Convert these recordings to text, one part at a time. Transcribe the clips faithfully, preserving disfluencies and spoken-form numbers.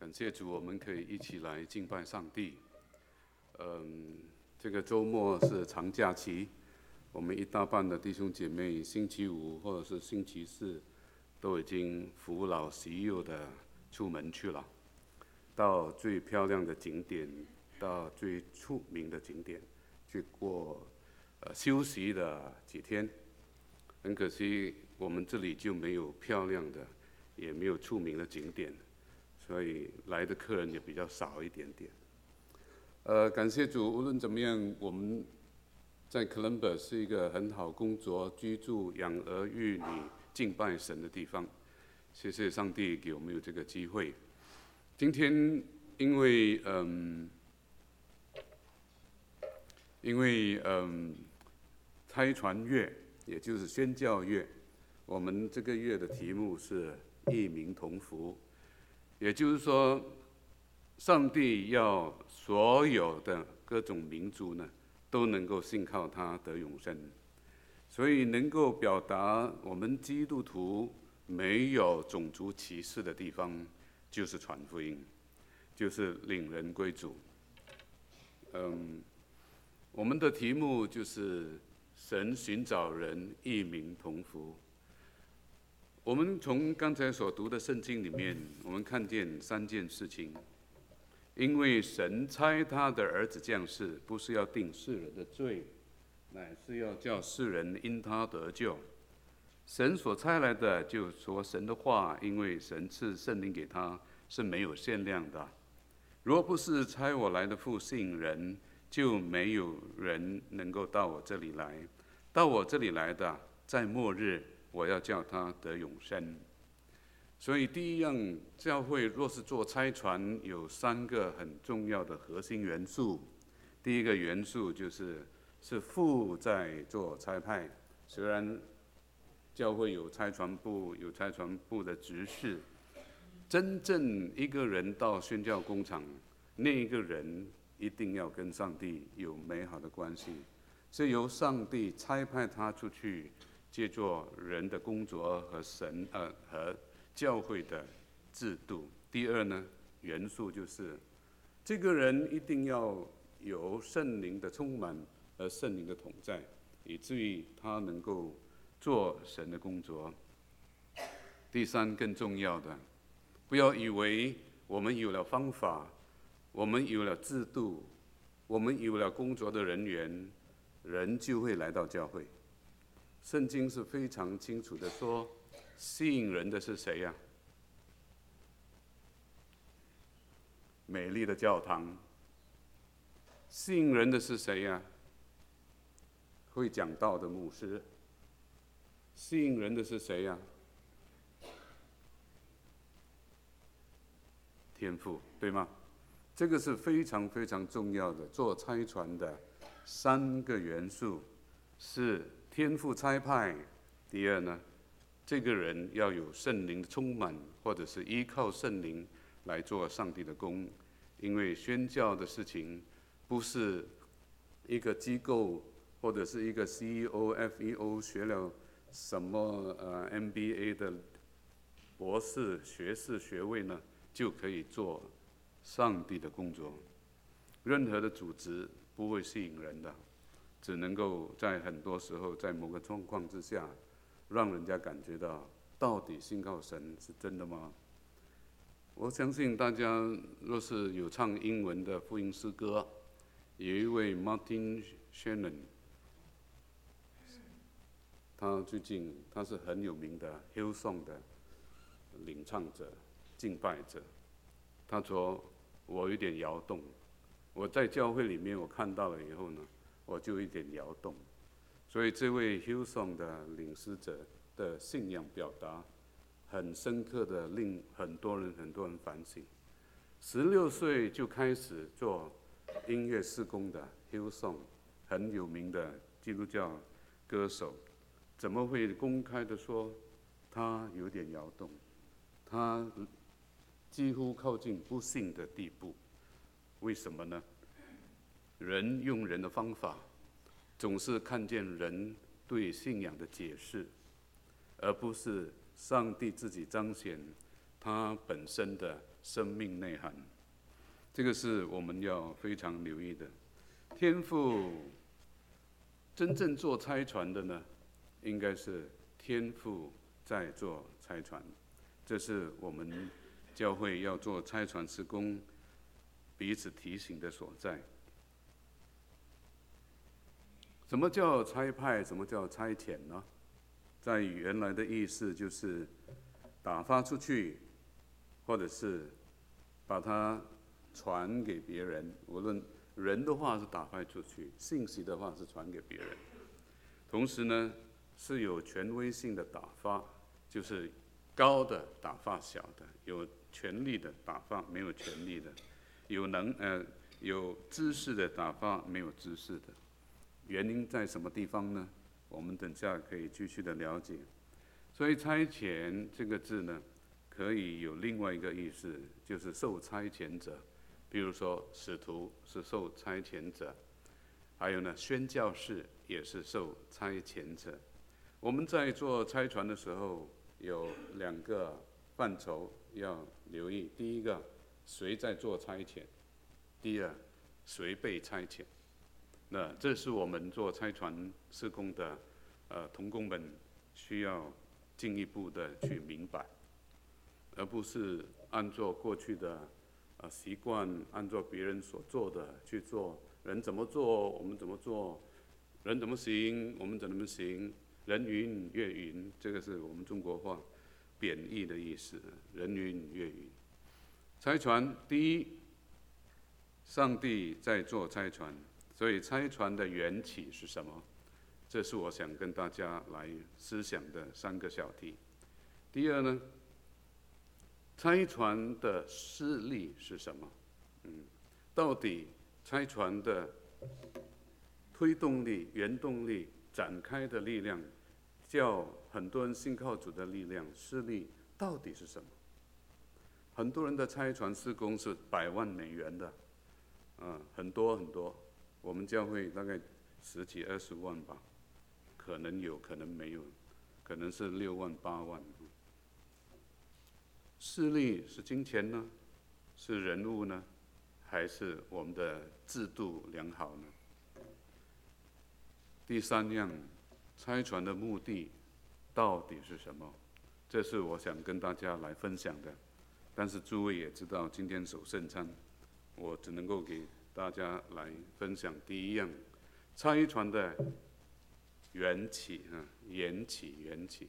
感谢主，我们可以一起来敬拜上帝。嗯，这个周末是长假期，我们一大半的弟兄姐妹星期五或者是星期四都已经扶老携幼的出门去了，到最漂亮的景点，到最出名的景点去过呃休息的几天。很可惜，我们这里就没有漂亮的，也没有出名的景点。所以来的客人也比较少一点点。呃，感谢主，无论怎么样，我们在 Columbus 是一个很好工作、居住、养儿育女、敬拜神的地方。谢谢上帝给我们有这个机会。今天因为嗯，因为嗯，差传月，也就是宣教月，我们这个月的题目是异民同福。也就是说，上帝要所有的各种民族呢，都能够信靠他得永生。所以能够表达我们基督徒没有种族歧视的地方，就是传福音，就是领人归主。嗯，我们的题目就是神寻找人，异民同福。我们从刚才所读的圣经里面，我们看见三件事情。因为神差他的儿子降世，不是要定世人的罪，乃是要叫世人因他得救。神所差来的，就说神的话，因为神赐圣灵给他是没有限量的。若不是差我来的父信人，就没有人能够到我这里来。到我这里来的，在末日我要叫他得永生。所以第一样，教会若是做差传，有三个很重要的核心元素。第一个元素就是是父在做差派，虽然教会有差传部，有差传部的执事，真正一个人到宣教工厂，那一个人一定要跟上帝有美好的关系，是由上帝差派他出去，借做人的工作和神呃和教会的制度。第二呢，元素就是这个人一定要有圣灵的充满和圣灵的同在，以至于他能够做神的工作。第三，更重要的，不要以为我们有了方法，我们有了制度，我们有了工作的人员，人就会来到教会。圣经是非常清楚的说，吸引人的是谁呀？美丽的教堂。吸引人的是谁呀？会讲道的牧师。吸引人的是谁呀？天父，对吗？这个是非常非常重要的，做差传的三个元素是天父差派。第二呢，这个人要有圣灵的充满，或者是依靠圣灵来做上帝的工。因为宣教的事情不是一个机构或者是一个 C E O、F E O 学了什么呃 M B A 的博士学士学位呢，就可以做上帝的工作。任何的组织不会吸引人的，只能够在很多时候在某个状况之下，让人家感觉到到底信靠神是真的吗？我相信大家若是有唱英文的福音诗歌，有一位 Martin Shannon， 他最近他是很有名的 Hillsong 的领唱者、敬拜者。他说我有点摇动，我在教会里面我看到了以后呢，我就有点摇动。所以这位 Hillsong 的领诗者的信仰表达，很深刻的令很多人很多人反省。十六岁就开始做音乐事工的 Hillsong， 很有名的基督教歌手，怎么会公开的说他有点摇动？他几乎靠近不信的地步。为什么呢？人用人的方法，总是看见人对信仰的解释，而不是上帝自己彰显他本身的生命内涵。这个是我们要非常留意的。天父真正做差传的呢，应该是天父在做差传，这是我们教会要做差传事工彼此提醒的所在。什么叫差派？什么叫差遣呢？在原来的意思就是打发出去，或者是把它传给别人。无论人的话是打发出去，信息的话是传给别人。同时呢，是有权威性的打发，就是高的打发小的，有权力的打发没有权力的，有能呃有知识的打发没有知识的。原因在什么地方呢？我们等下可以继续的了解。所以差遣这个字呢，可以有另外一个意思，就是受差遣者。比如说使徒是受差遣者，还有呢宣教士也是受差遣者。我们在做差传的时候有两个范畴要留意：第一个，谁在做差遣；第二，谁被差遣。那这是我们做差传事工的呃同工们需要进一步的去明白，而不是按照过去的呃习惯，按照别人所做的去做。人怎么做，我们怎么做；人怎么行，我们怎么行。人云月云，这个是我们中国话贬义的意思。人云月云。差传第一，上帝在做差传。所以差传的缘起是什么？这是我想跟大家来思想的三个小题。第二呢，差传的施力是什么？嗯，到底差传的推动力、原动力、展开的力量，叫很多人信靠主的力量、施力，到底是什么？很多人的差传事工是百万美元的，嗯，很多很多。我们教会大概十几二十万吧，可能有，可能没有，可能是六万八万。势力是金钱呢，是人物呢，还是我们的制度良好呢？第三样，差传的目的到底是什么？这是我想跟大家来分享的。但是诸位也知道，今天守圣餐，我只能够给大家来分享第一样，差传的缘起啊，缘起缘起。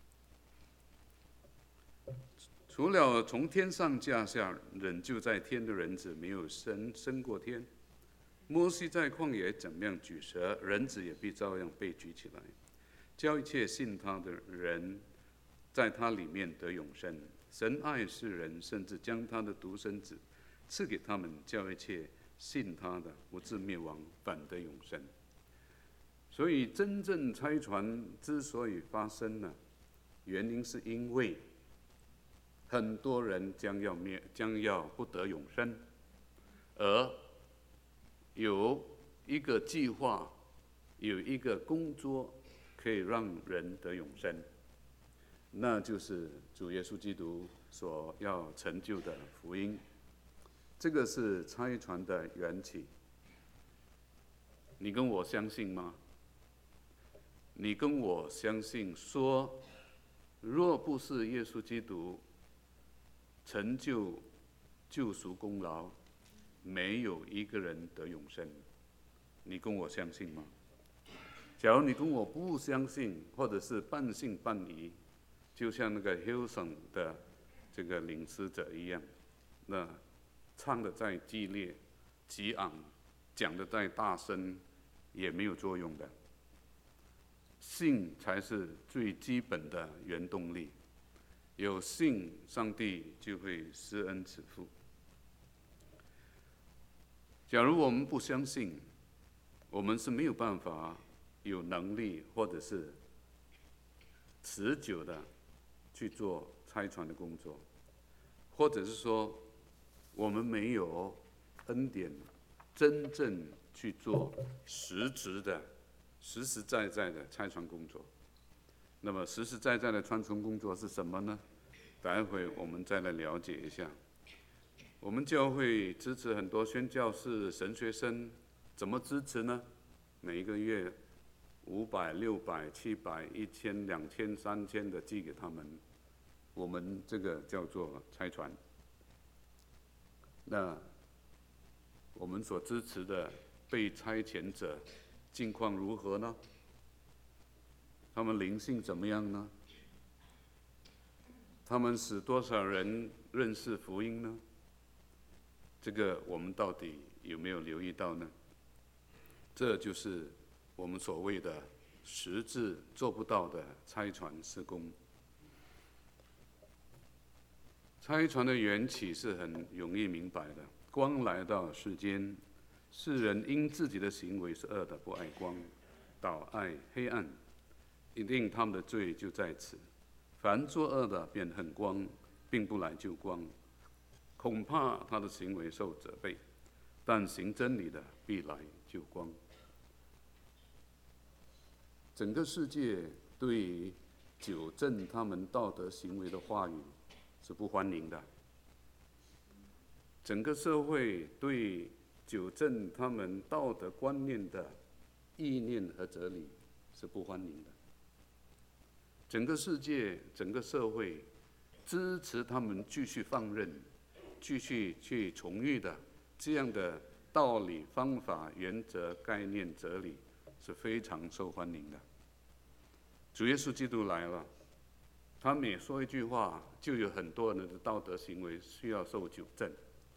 除了从天上降下，仍旧在天的人子没有升升过天。摩西在旷野怎么样举蛇，人子也必照样被举起来，叫一切信他的人在他里面得永生。神爱世人，甚至将他的独生子赐给他们，叫一切信他的不至灭亡，反得永生。所以真正差传之所以发生呢，原因是因为很多人将要灭，将要不得永生，而有一个计划，有一个工作可以让人得永生，那就是主耶稣基督所要成就的福音。这个是差传的缘起。你跟我相信吗？你跟我相信说，若不是耶稣基督成就救赎功劳，没有一个人得永生。你跟我相信吗？假如你跟我不相信，或者是半信半疑，就像那个 Hillsong 的这个领诗者一样，那唱的再激烈、激昂，讲的再大声，也没有作用的。信才是最基本的原动力，有信，上帝就会施恩赐福。假如我们不相信，我们是没有办法有能力或者是持久的去做差传的工作，或者是说我们没有恩典真正去做实质的实实在在的差传工作。那么实实在在的差传工作是什么呢？待会我们再来了解一下。 我们教会支持很多宣教士、神学生，怎么支持呢？每一个月五百、六百、七百、一千、两千、三千的寄给他们，我们这个叫做差传。那我们所支持的被差遣者境况如何呢？他们灵性怎么样呢？他们使多少人认识福音呢？这个我们到底有没有留意到呢？这就是我们所谓的实质做不到的差传事工。差传的缘起是很容易明白的。光来到世间，世人因自己的行为是恶的，不爱光，倒爱黑暗，一定他们的罪就在此。凡作恶的便恨光，并不来救光，恐怕他的行为受责备，但行真理的必来救光。整个世界对于纠正他们道德行为的话语是不欢迎的，整个社会对纠正他们道德观念的意念和哲理是不欢迎的。整个世界、整个社会支持他们继续放任、继续去崇育的这样的道理、方法、原则、概念、哲理是非常受欢迎的。主耶稣基督来了，他每说一句话，就有很多人的道德行为需要受纠正。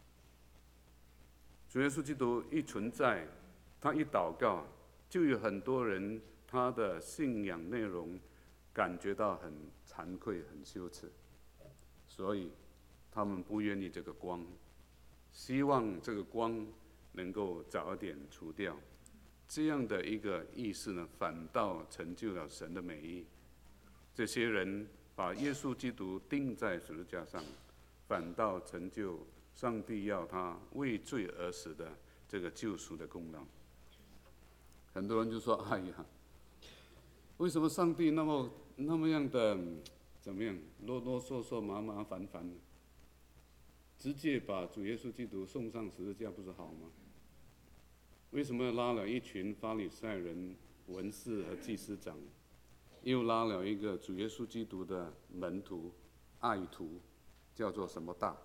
主耶稣基督一存在，他一祷告，就有很多人他的信仰内容感觉到很惭愧、很羞耻，所以他们不愿意这个光，希望这个光能够早一点除掉。这样的一个意思呢，反倒成就了神的美意。这些人把耶稣基督钉在十字架上，反倒成就上帝要他为罪而死的这个救赎的功劳。很多人就说：“哎呀，为什么上帝那么那么样的怎么样啰啰嗦嗦、麻麻烦烦，直接把主耶稣基督送上十字架不是好吗？为什么拉了一群法利赛人、文士和祭司长，又拉了一个主耶稣基督的门徒、爱徒，叫做什么大？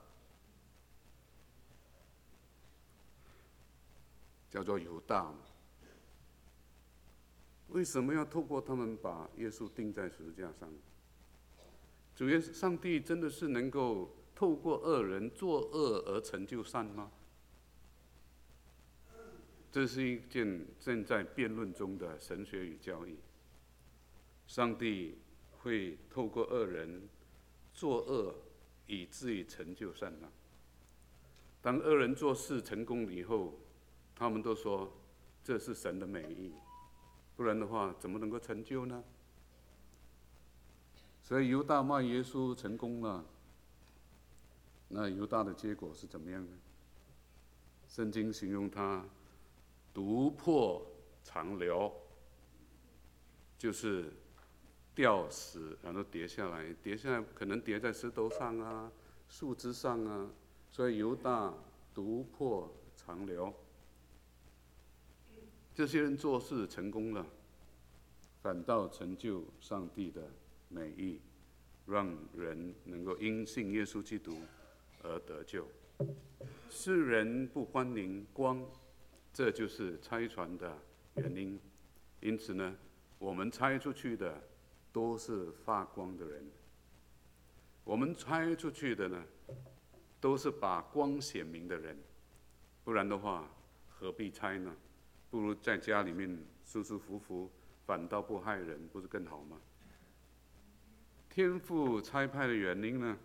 叫做犹大嘛。为什么要透过他们把耶稣钉在十字架上？主耶稣上帝真的是能够透过恶人作恶而成就善吗？这是一件正在辩论中的神学与教义。上帝会透过恶人作恶，以至于成就善吗？当恶人做事成功以后，他们都说这是神的美意，不然的话怎么能够成就呢？所以犹大卖耶稣成功了，那犹大的结果是怎么样呢？圣经形容他毒破长流，就是吊死，然后跌下来，跌下来可能跌在石头上啊、树枝上啊，所以犹大毒破长流。这些人做事成功了，反倒成就上帝的美意，让人能够因信耶稣基督而得救。世人不欢迎光，这就是差传的原因。因此呢，我们差出去的都是发光的人。我们差出去的呢，都是把光显明的人。不然的话，何必差呢？不如在家里面舒舒服服，反倒不害人，不是更好吗？天父差派的原因呢？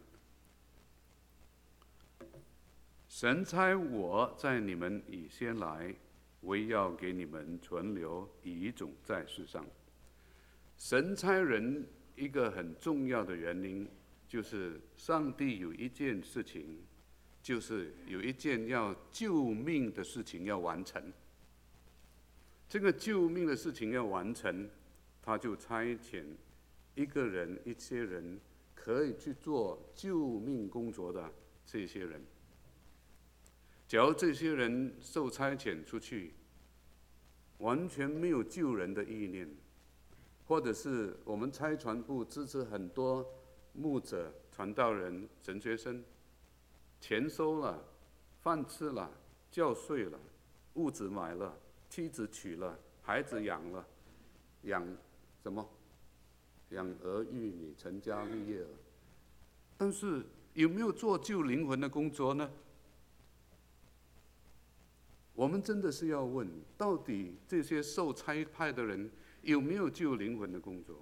神差我在你们以先来，为要给你们存留遗种在世上。神差人一个很重要的原因，就是上帝有一件事情，就是有一件要救命的事情要完成。这个救命的事情要完成，他就差遣一个人、一些人可以去做救命工作的这些人。 假如这些人受差遣出去，完全没有救人的意念，或者是我们差传部支持很多牧者、传道人、神学生，钱收了，饭吃了，觉睡了，屋子买了，妻子娶了，孩子养了，养什么？养儿育女，成家立业了。但是有没有做救灵魂的工作呢？我们真的是要问，到底这些受差派的人有没有救灵魂的工作？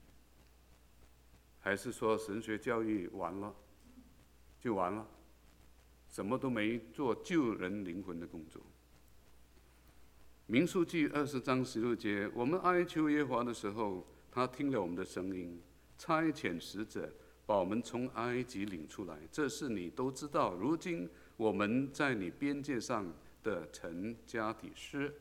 还是说神学教育完了就完了，什么都没做救人灵魂的工作？民数记二十章十六节，我们哀求耶和华的时候，他听了我们的声音，差遣使者把我们从埃及领出来。这事你都知道。如今我们在你边界上的城加底斯，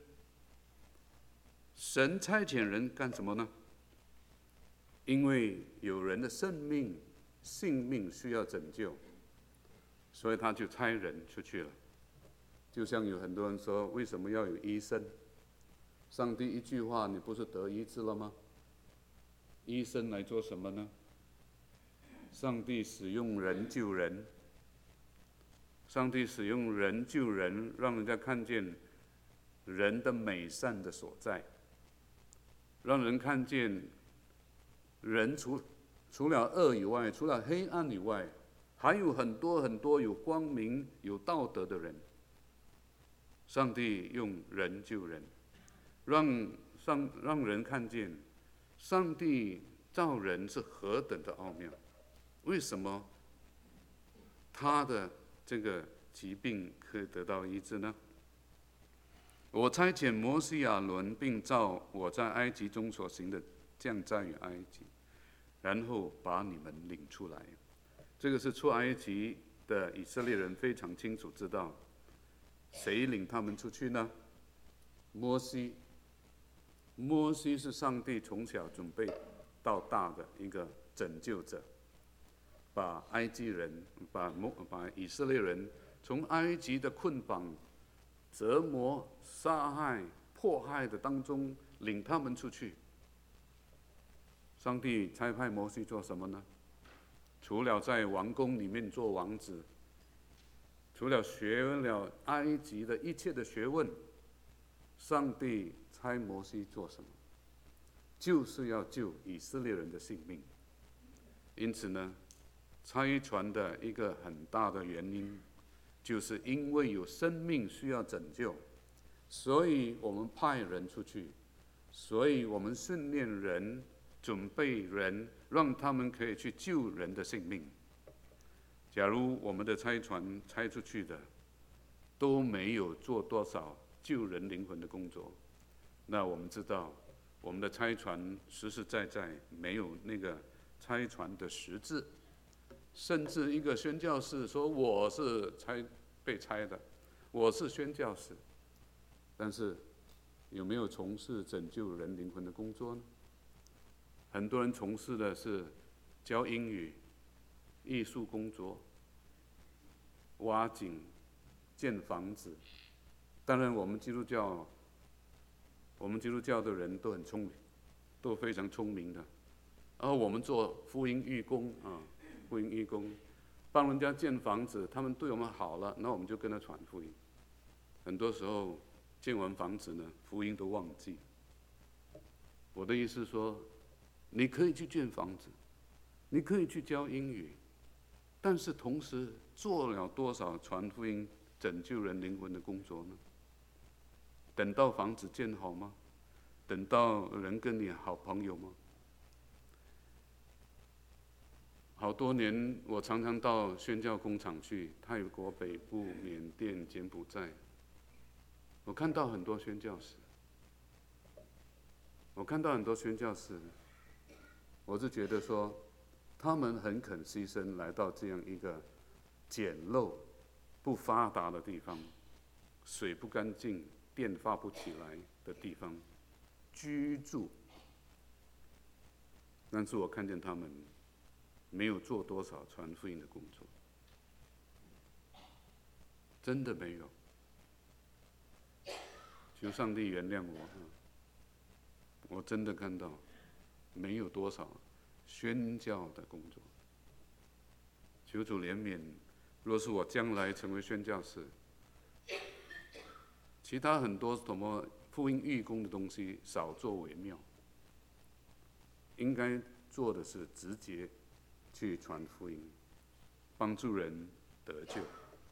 神差遣人干什么呢？因为有人的生命、性命需要拯救，所以他就差人出去了。就像有很多人说，为什么要有医生？上帝一句话，你不是得医治了吗？医生来做什么呢？上帝使用人救人，上帝使用人救人，让人家看见人的美善的所在，让人看见人除除了恶以外，除了黑暗以外，还有很多很多有光明、有道德的人。上帝用人救人，让上让人看见上帝造人是何等的奥妙。为什么他的这个疾病可以得到医治呢？我差遣摩西亚伦，并照我在埃及中所行的降灾于埃及，然后把你们领出来。这个是出埃及的以色列人非常清楚知道，谁领他们出去呢？摩西。摩西是上帝从小准备到大的一个拯救者，把埃及人、把把以色列人从埃及的捆绑、折磨、杀害、迫害的当中领他们出去。上帝差派摩西做什么呢？除了在王宫里面做王子，除了学了埃及的一切的学问，上帝差摩西做什么？就是要救以色列人的性命。因此呢，差传的一个很大的原因，就是因为有生命需要拯救，所以我们派人出去，所以我们训练人、准备人，让他们可以去救人的性命。假如我们的差传差出去的都没有做多少救人灵魂的工作，那我们知道我们的差传实实在在没有那个差传的实质。甚至一个宣教士说我是差被差的，我是宣教士，但是有没有从事拯救人灵魂的工作呢？很多人从事的是教英语、艺术工作、挖井、建房子。当然，我们基督教，我们基督教的人都很聪明，都非常聪明的。然后我们做福音义工啊，福音义工，帮人家建房子，他们对我们好了，那我们就跟他传福音。很多时候建完房子呢，福音都忘记。我的意思是说，你可以去建房子，你可以去教英语，但是同时做了多少传福音、拯救人灵魂的工作呢？等到房子建好吗？等到人跟你好朋友吗？好多年，我常常到宣教工厂去，泰国北部、缅甸、柬埔寨，我看到很多宣教士，我看到很多宣教士，我是觉得说，他们很肯牺牲，来到这样一个简陋、不发达的地方，水不干净、电发不起来的地方居住。但是我看见他们没有做多少传福音的工作。 真的没有。求上帝原谅我，我真的看到没有多少宣教的工作。求主怜悯，若是我将来成为宣教士，其他很多什么福音义工的东西少做为妙，应该做的是直接去传福音，帮助人得救。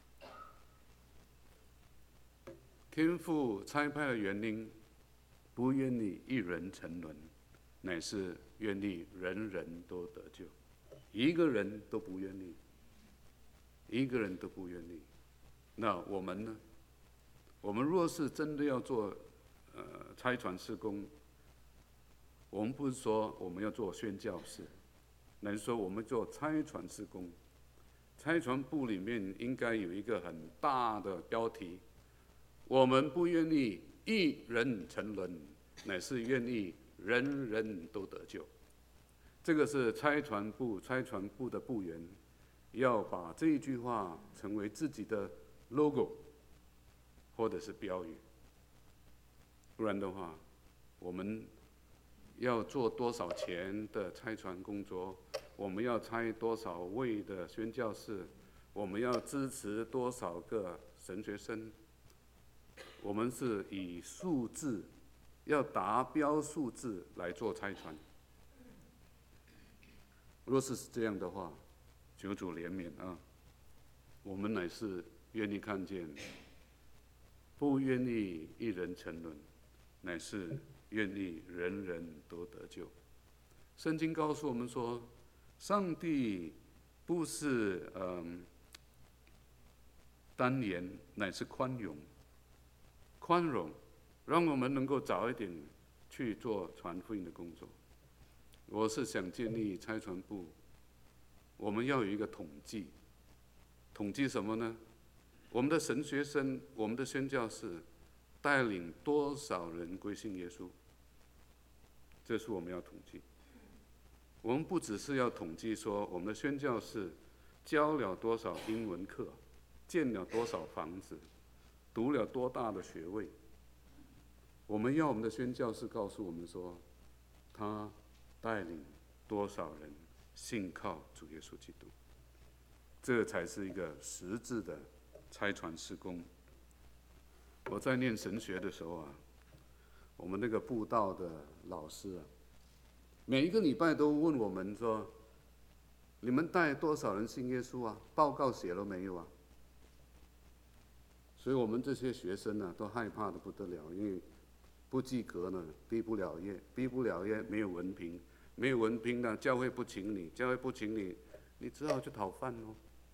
天父差派的原因，不愿意一人沉沦，乃是愿意人人都得救。一个人都不愿意，一个人都不愿意。那我们呢？我们若是真的要做呃差传事工，我们不是说我们要做宣教士，乃是说我们做差传事工。差传部里面应该有一个很大的标题。我们不愿意一人沉沦，乃是愿意人人都得救。这个是差传部差传部的部员要把这一句话成为自己的 logo 或者是标语。不然的话，我们要做多少钱的差传工作，我们要差多少位的宣教士，我们要支持多少个神学生，我们是以数字，要达标数字来做差传。若是这样的话，求主怜悯啊！我们乃是愿意看见，不愿意一人沉沦，乃是愿意人人都得救。圣经告诉我们说，上帝不是嗯单言，乃是宽容。宽容，让我们能够早一点去做传福音的工作。我是想建立差传部，我们要有一个统计，统计什么呢？我们的神学生，我们的宣教士，带领多少人归信耶稣？这是我们要统计。我们不只是要统计说我们的宣教士教了多少英文课，建了多少房子，读了多大的学位。我们要我们的宣教士告诉我们说，他带领多少人信靠主耶稣基督，这才是一个实质的差传事工。我在念神学的时候啊，我们那个布道的老师啊，每一个礼拜都问我们说，你们带多少人信耶稣啊？报告写了没有啊？所以我们这些学生呢、啊，都害怕的不得了，因为不及格呢，毕不了业，毕不了业没有文凭，没有文凭呢，教会不请你，教会不请你，你只好去讨饭喽。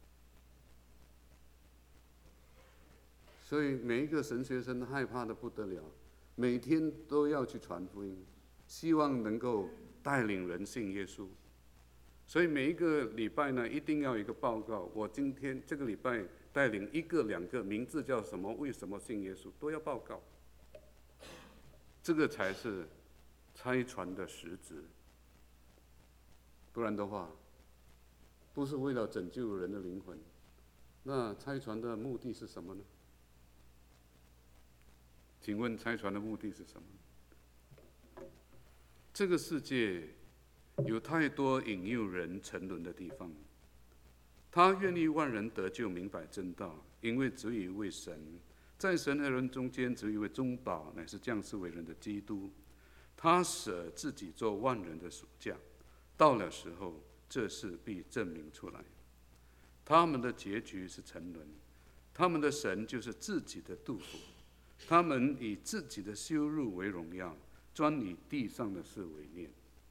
所以每一个神学生害怕的不得了，每天都要去传福音，希望能够带领人信耶稣。所以每一个礼拜呢，一定要有一个报告。我今天这个礼拜带领一个、两个，名字叫什么？为什么信耶稣？都要报告。这个才是差传的实质。不然的话，不是为了拯救人的灵魂，那差传的目的是什么呢？请问差传的目的是什么？这个世界有太多引诱人沉沦的地方。他愿意万人得救，明白真道，因为只有一位神，在神和人中间只有一位中保，乃是降世为人的基督。他舍自己做万人的赎价，到了时候，这事必证明出来。他们的结局是沉沦，他们的神就是自己的杜甫，他们以自己的羞辱为荣耀，专以地上的事为念。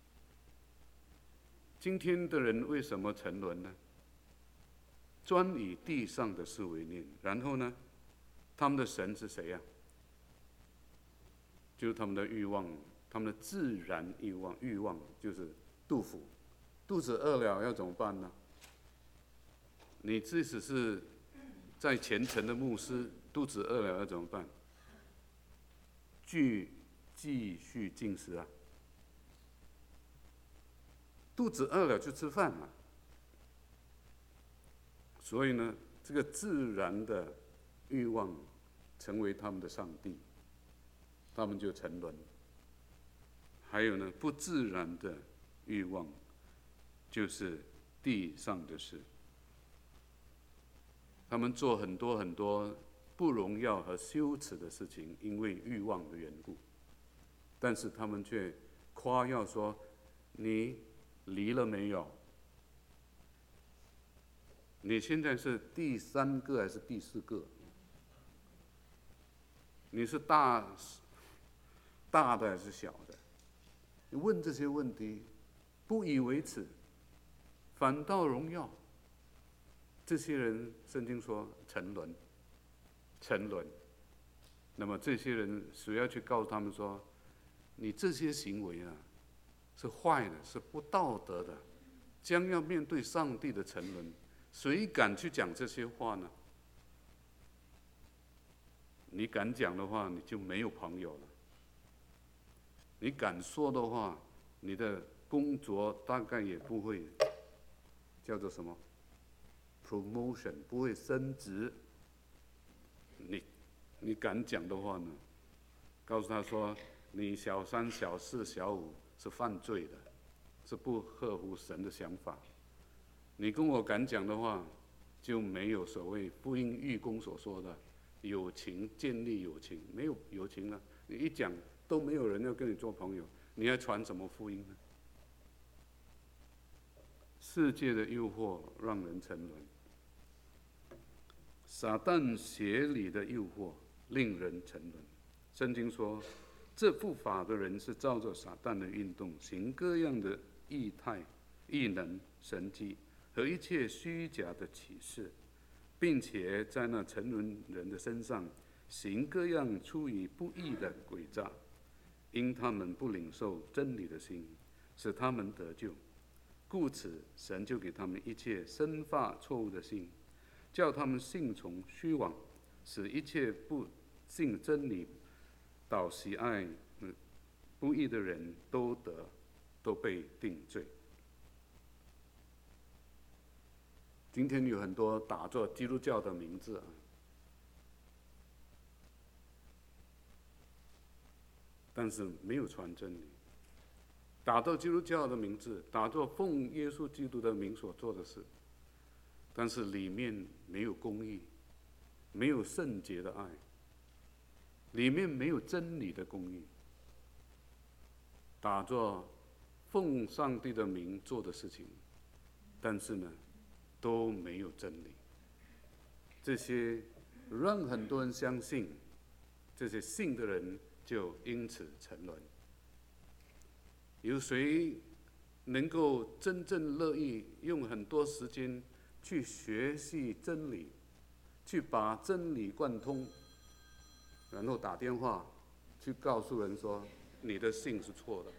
今天的人为什么沉沦呢？专以地上的事为念，然后呢，他们的神是谁呀、啊？就是他们的欲望，他们的自然欲望，欲望就是杜甫。肚子饿了要怎么办呢？你即使是在虔诚的牧师，肚子饿了要怎么办？继继续进食啊！肚子饿了就吃饭嘛。所以呢，这个自然的欲望成为他们的上帝，他们就沉沦。还有呢，不自然的欲望，就是地上的事。他们做很多很多不荣耀和羞耻的事情，因为欲望的缘故。但是他们却夸耀说：“你离了没有？你现在是第三个还是第四个？你是大大的还是小的？”你问这些问题，不以为耻，反倒荣耀。这些人，圣经说沉沦，沉沦。那么这些人，谁要去告诉他们说，你这些行为啊，是坏的，是不道德的，将要面对上帝的沉沦。谁敢去讲这些话呢？你敢讲的话，你就没有朋友了。你敢说的话，你的工作大概也不会叫做什么 promotion， 不会升职。你你敢讲的话呢？告诉他说，你小三、小四、小五是犯罪的，是不合乎神的想法。你跟我敢讲的话，就没有所谓福音义工所说的友情，建立友情，没有友情了。你一讲都没有人要跟你做朋友，你还传什么福音呢？世界的诱惑让人沉沦，撒旦邪里的诱惑令人沉沦。圣经说，这不法的人是照着撒旦的运动，行各样的异态、异能、神迹和一切虚假的启示，并且在那沉沦人的身上行各样出于不义的诡诈，因他们不领受真理的心，使他们得救。故此，神就给他们一切生发错误的心，叫他们信从虚妄，使一切不信真理、倒喜爱不义的人都得都被定罪。今天有很多打着基督教的名字啊，但是没有传真理。打着基督教的名字，打着奉耶稣基督的名所做的事，但是里面没有公义，没有圣洁的爱，里面没有真理的公义。打着奉上帝的名做的事情，但是呢，都没有真理。这些让很多人相信，这些信的人就因此沉沦。有谁能够真正乐意用很多时间去学习真理，去把真理贯通，然后打电话去告诉人说你的信是错的？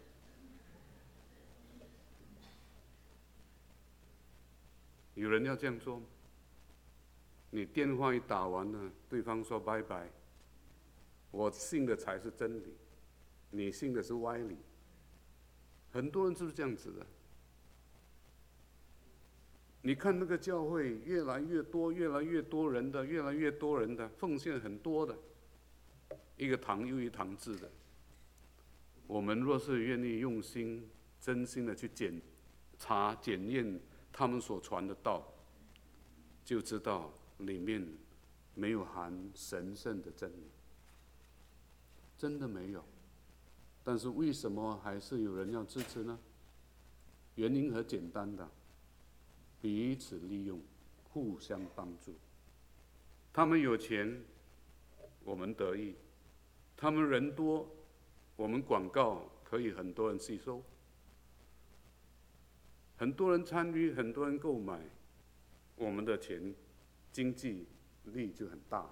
有人要这样做吗？你电话一打完了，对方说拜拜，我信的才是真理，你信的是歪理。很多人就是这样子的。你看那个教会越来越多，越来越多人的，越来越多人的奉献很多的，一个堂又一堂制的。我们若是愿意用心、真心的去检查、检验他们所传的道，就知道里面没有含神圣的真理，真的没有。但是为什么还是有人要支持呢？原因很简单的，彼此利用，互相帮助。他们有钱，我们得益；他们人多，我们广告可以很多人吸收，很多人参与，很多人购买，我们的钱经济力就很大。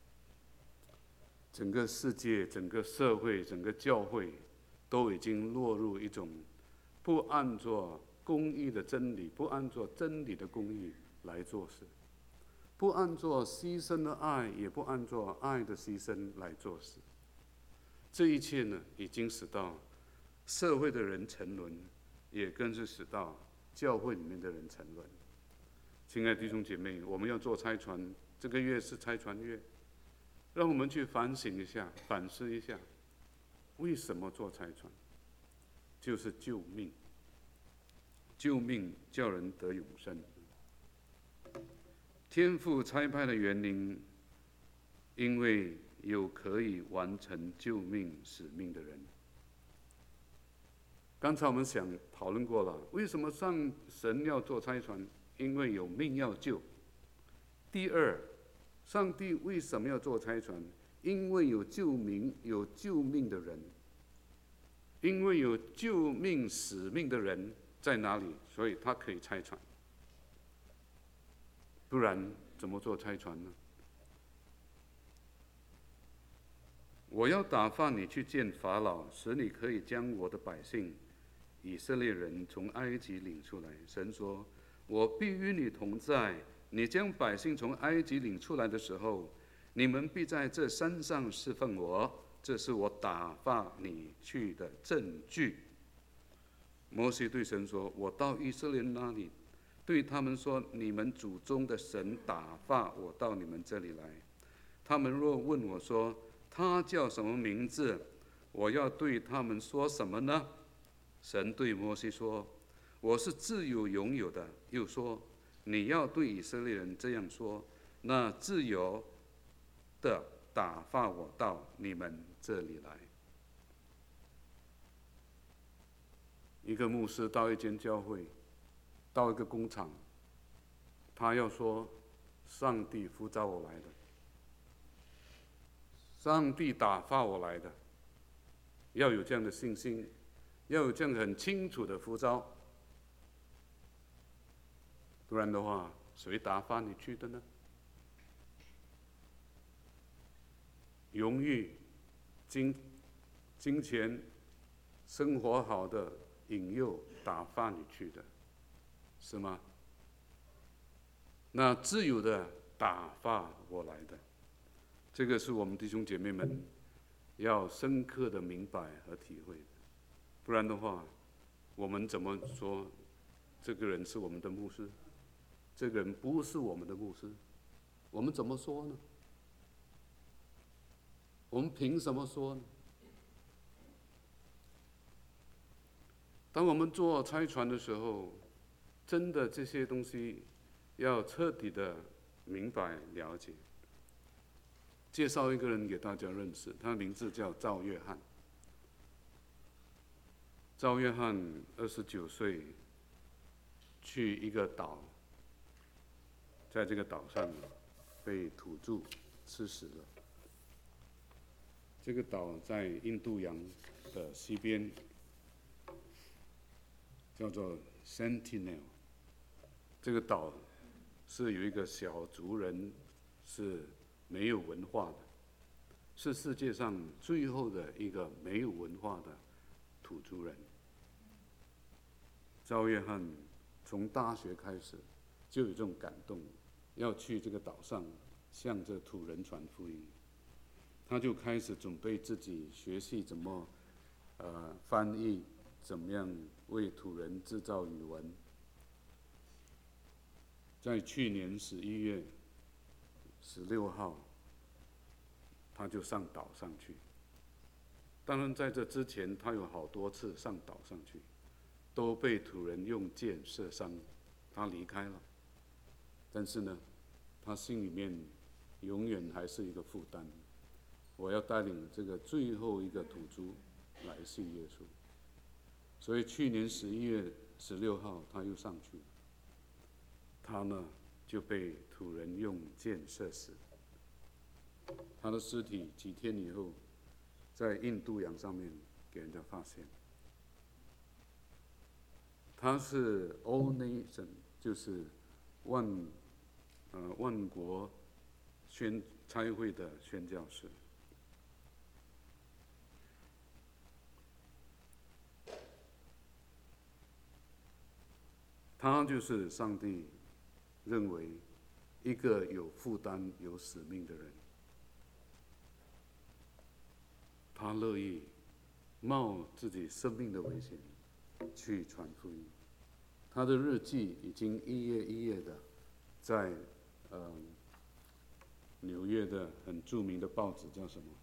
整个世界、整个社会、整个教会都已经落入一种不按照公义的真理，不按照真理的公义来做事，不按照牺牲的爱，也不按照爱的牺牲来做事。这一切呢，已经使到社会的人沉沦，也更是使到教会里面的人沉沦。亲爱的弟兄姐妹，我们要做差传，这个月是差传月， 让我们去反省一下，反思一下，为什么做差传？就是救命，救命叫人得永生。天父差派的原因，因为有可以完成救命使命的人。刚才我们想讨论过了，为什么上神要做差传？因为有命要救。第二，上帝为什么要做差传？因为有救命、有救命的人，因为有救命使命的人在哪里，所以他可以差传。不然怎么做差传呢？我要打发你去见法老，使你可以将我的百姓以色列人从埃及领出来。神说：“我必与你同在。你将百姓从埃及领出来的时候，你们必在这山上侍奉我。这是我打发你去的证据。”摩西对神说：“我到以色列人那里，对他们说：你们祖宗的神打发我到你们这里来。他们若问我说：他叫什么名字？我要对他们说什么呢？”神对摩西说：“我是自有永有的。”又说：“你要对以色列人这样说：那自由的打发我到你们这里来。”一个牧师到一间教会，到一个工厂，他要说：“上帝呼召我来的，上帝打发我来的。”要有这样的信心，要有这样很清楚的呼召，不然的话，谁打发你去的呢？荣誉、金、金钱、生活好的引诱打发你去的，是吗？那自由的打发我来的，这个是我们弟兄姐妹们要深刻的明白和体会的。不然的话，我们怎么说这个人是我们的牧师，这个人不是我们的牧师？我们怎么说呢？我们凭什么说呢？当我们做差传的时候，真的这些东西要彻底的明白了解。介绍一个人给大家认识，他的名字叫赵约翰。赵约翰二十九岁，去一个岛，在这个岛上被土著吃死了。这个岛在印度洋的西边，叫做 Sentinel。这个岛是有一个小族人是没有文化的，是世界上最后的一个没有文化的土著人。赵约翰从大学开始就有这种感动，要去这个岛上向这土人传福音。他就开始准备自己学习怎么呃翻译，怎么样为土人制造语文。在去年十一月十六号，他就上岛上去。当然，在这之前，他有好多次上岛上去，都被土人用箭射伤，他离开了。但是呢，他心里面永远还是一个负担。我要带领这个最后一个土著来信耶稣。所以去年十一月十六号，他又上去，他呢就被土人用箭射死。他的尸体几天以后，在印度洋上面给人家发现。他是 All Nation， 就是万呃万国宣差会的宣教士。他就是上帝认为一个有负担、有使命的人，他乐意冒自己生命的危险去传福音。他的日记已经一页一页的在呃纽约的很著名的报纸叫什么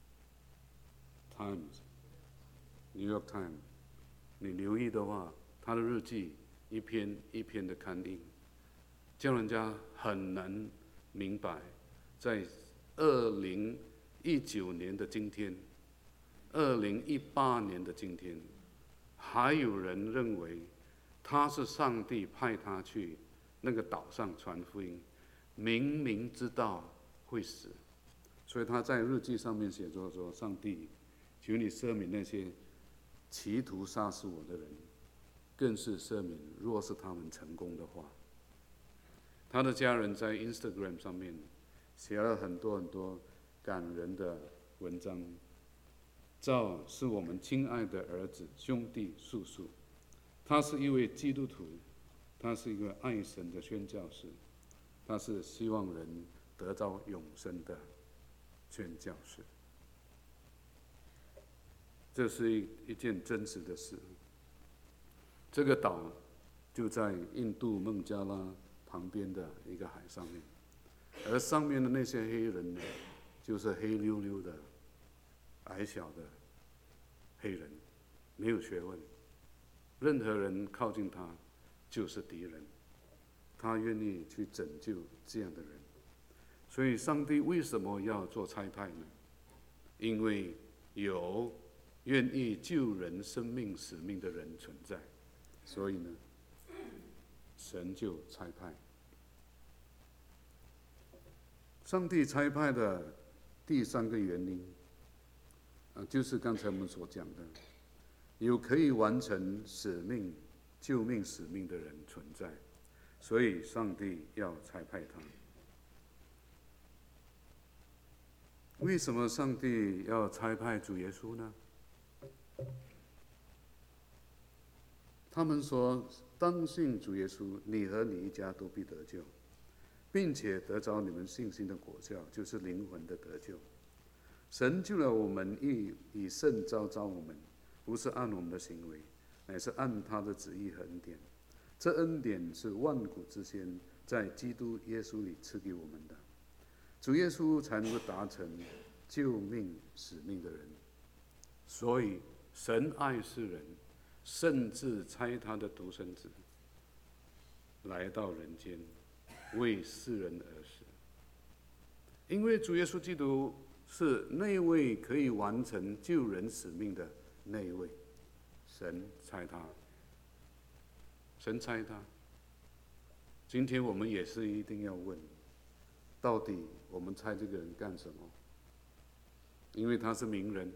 ？Times，New York Times。你留意的话，他的日记一篇一篇的刊印，叫人家很难明白，在二零一九年的今天，二零一八年的今天，还有人认为他是上帝派他去那个岛上传福音，明明知道会死，所以他在日记上面写着说：“上帝，求你赦免那些企图杀死我的人，更是赦免，若是他们成功的话。”他的家人在 Instagram 上面写了很多很多感人的文章，照是我们亲爱的儿子、兄弟、叔叔，他是一位基督徒，他是一个爱神的宣教士，他是希望人得到永生的宣教士。这是一一件真实的事。这个岛就在印度孟加拉旁边的一个海上面，而上面的那些黑人呢，就是黑溜溜的、矮小的黑人，没有学问，任何人靠近他就是敌人。他愿意去拯救这样的人，所以上帝为什么要做差派呢？因为有愿意救人生命使命的人存在，所以呢，神就差派。上帝差派的第三个原因，啊，就是刚才我们所讲的，有可以完成使命、救命使命的人存在，所以上帝要差派他。为什么上帝要差派主耶稣呢？他们说：“当信主耶稣，你和你一家都必得救，并且得着你们信心的果效，就是灵魂的得救。神救了我们，以以圣召召我们，不是按我们的行为，乃是按他的旨意和恩典。这恩典是万古之先在基督耶稣里赐给我们的。主耶稣才能够达成救命使命的人。所以神爱世人，甚至差他的独生子来到人间，为世人而死。因为主耶稣基督是那位可以完成救人使命的那一位，神差他，神差他。今天我们也是一定要问，到底我们差这个人干什么？因为他是名人，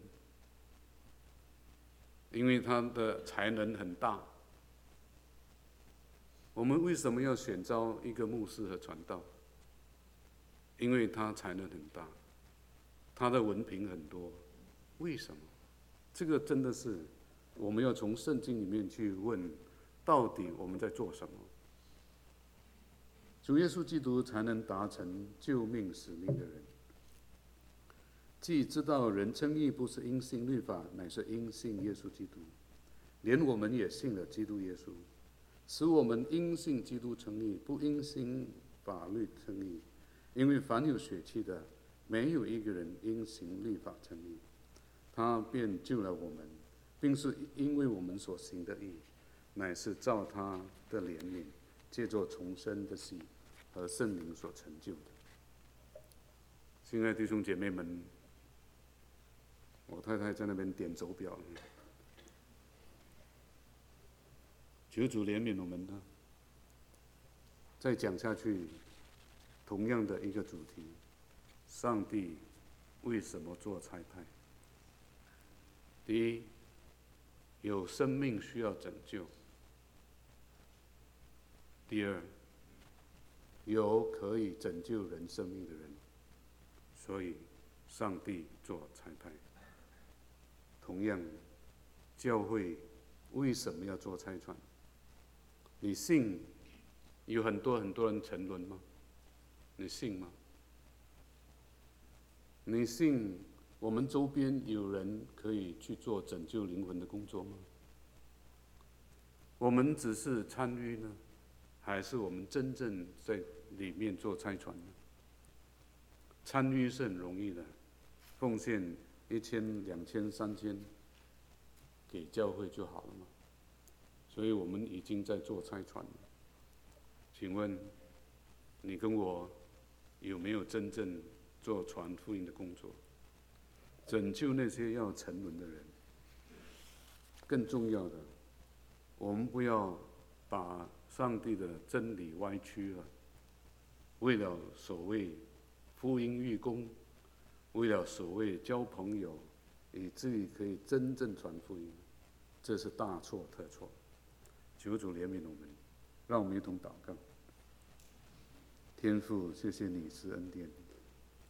因为他的才能很大。我们为什么要选召一个牧师和传道？因为他才能很大，他的文凭很多。为什么？这个真的是我们要从圣经里面去问，到底我们在做什么？主耶稣基督才能达成救命使命的人，既知道人称义不是因信律法，乃是因信耶稣基督，连我们也信了基督耶稣，使我们因信基督称义，不因信法律称义。因为凡有血气的，没有一个人因行律法称义，他便救了我们，并是因为我们所行的义，乃是照他的怜悯，借着重生的喜和圣灵所成就的。亲爱的弟兄姐妹们，我太太在那边点手表，求主怜悯我们呢。再讲下去，同样的一个主题，上帝为什么做差派？第一，有生命需要拯救；第二，有可以拯救人生命的人，所以上帝做差派。同样，教会为什么要做差传？你信有很多很多人沉沦吗？你信吗？你信我们周边有人可以去做拯救灵魂的工作吗？我们只是参与呢，还是我们真正在里面做差传呢？ 参与是很容易的，奉献一千、两千、三千给教会就好了嘛。所以我们已经在做差传了。请问你跟我有没有真正做传福音的工作，拯救那些要沉沦的人？更重要的，我们不要把上帝的真理歪曲了，为了所谓福音预工，为了所谓交朋友，以至于可以真正传福音，这是大错特错。求主怜悯我们，让我们一同祷告。天父，谢谢你是恩典，